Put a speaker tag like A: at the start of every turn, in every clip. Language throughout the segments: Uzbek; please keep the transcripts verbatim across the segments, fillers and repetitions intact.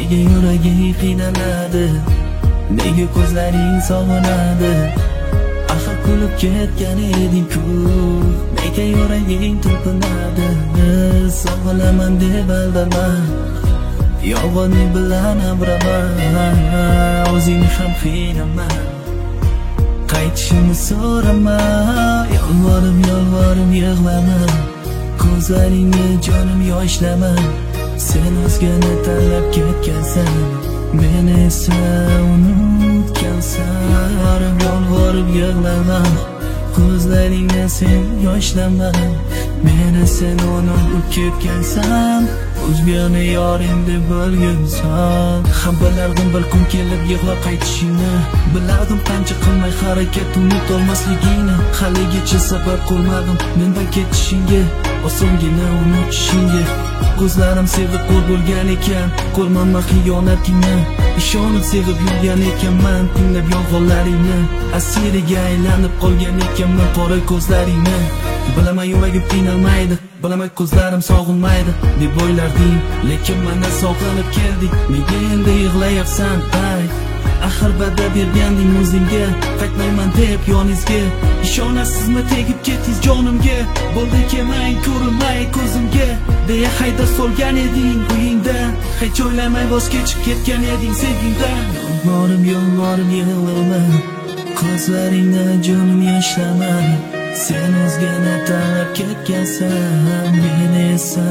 A: Nega yuraging qiynaladi, nega ko'zlaring sog'inadi? Axir kulib ketgan eding-ku, nega yuraging tulpinadi? Sog'ilaman deb aldama, yolg'onlik bilan abrama, o'zingni ham qiynama, qaytishimni so'rama. Yolvorim, yolvorim yig'lama, ko'zlaringni jonim yoshlama. Sen o'zgani tanlab ketgansan, meni esa unutgansan. Yolvorib yig'lama, ko'zlaringni sen yoshlama. Meni sen unutib ketgansan, o'zgani yoring deb bo'lgansan. Ham bilardim bir kun kelib yig'lab qaytishingni, bilardim qancha qilmay harakat unutolmasligingni. Haligacha sabab qilmadim mendan ketishingga, osongina unutishingga. Ko'zlarim sevib qo'l bo'lgan ekan, ko'rmanman xiyonatingni. Ishonib sevib yurgan ekanman, tinglab yolg'onlaringni. Asiriga aylanib qolgan ekanman qora ko'zlaringni. Bilaman yuragim qiynalmaydi, bilaman ko'zlarim sog'inmaydi deb o'ylarding, lekin mana sog'inib keldik. Nega endi yig'layapsan ay? Axir va'da berganding o'zingga, qaytmayman deb yoningizga. Ishonasizmi tegib ketdingiz jonimga? Bo'ldi kelmay ko'rinmay ko'zimga deya hayda solgan eding uyingdan. Hech o'ylamay voz kechib ketgan eding sevgingdan. Yolvorim, yolvorim yig'lama, ko'zlaringni jonim yoshlama. Sen o'zgani tanlab ketgansan, meni esa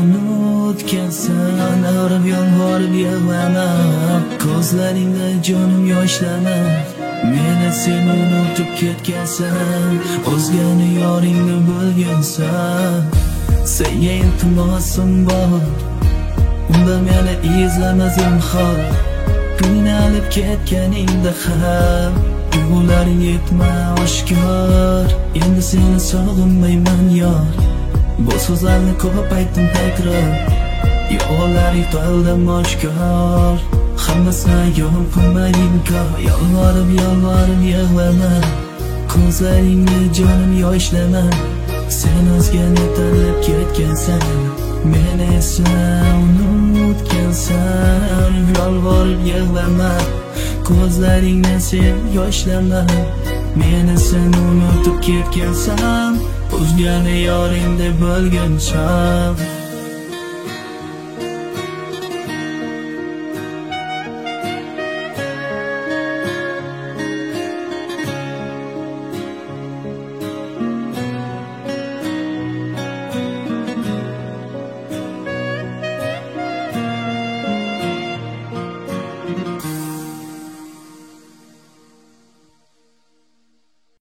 A: unutgansan. Yolvorib, yolvorib yig'lama, ko'zlaringni jonim yoshlama. Meni sen unutib ketgansan, o'zgani yoringni bo'lgansan. Senga iltimosim bor, unda meni izlama zinhor. Qiynalib ketganingda ham tuyg'ularing yetma oshkor. Endi seni sog'inmayman yor, bu so'zlarni ko'p aytdim takror. Yo'llaring to'ldim oshkor, hammasini ayom qilmading kor. Yolvorib, yolvorib yig'lama, ko'zlaringni jonim yoshlama. Sen o'zgani tanlab ketgansan, meni esa unutgansan. Yolvorib yig'lama, ko'zlaringni sen yoshlama. Meni sen unutib ketgansan, o'zgani yoring deb bo'lgansan.